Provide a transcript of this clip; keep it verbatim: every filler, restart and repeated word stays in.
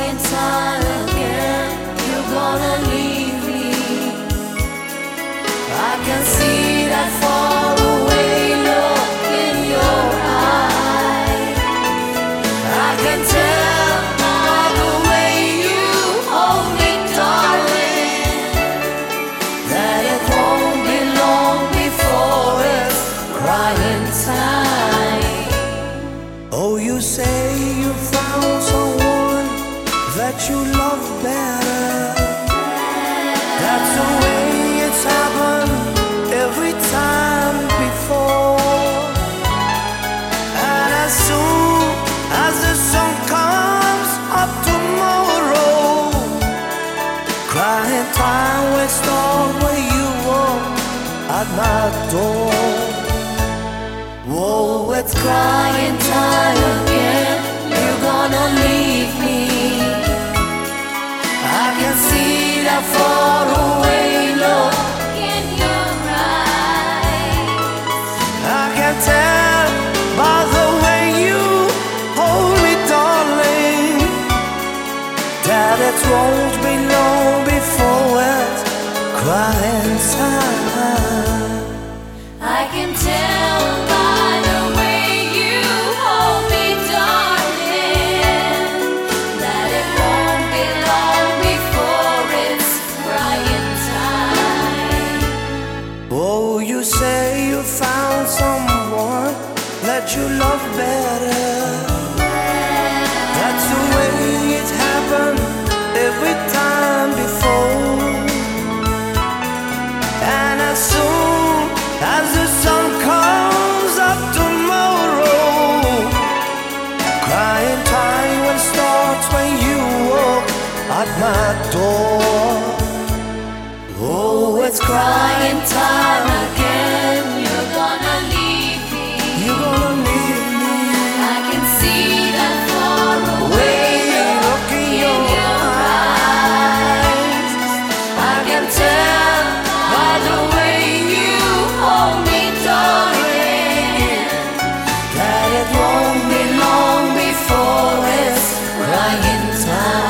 crying time again. You're gonna leave me. I can see that far away look in your eyes. I can tell by the way you hold me, darling, that it won't be long before it's crying time. Oh, you say you found someone that you love better. That's the way it's happened every time before. And as soon as the sun comes up tomorrow, crying time will start when you walk at my door. Whoa, it's crying time again. You're gonna leave me. I can see that far away look in your eyes. I can tell by the way you hold me, darling, that it won't be long before it's crying time. I can tell by the way you hold me, darling, that it won't be long before it's crying time. Oh, you say you found someone that you love better. That's the way it happened every time before. And as soon as the sun comes up tomorrow, crying time will start when you walk at my door. Oh, it's crying time again. You're gonna leave me. You're gonna leave me. I can see that far away look in your eyes. I can tell by the way you hold me, darling, that it won't be long before it's crying time.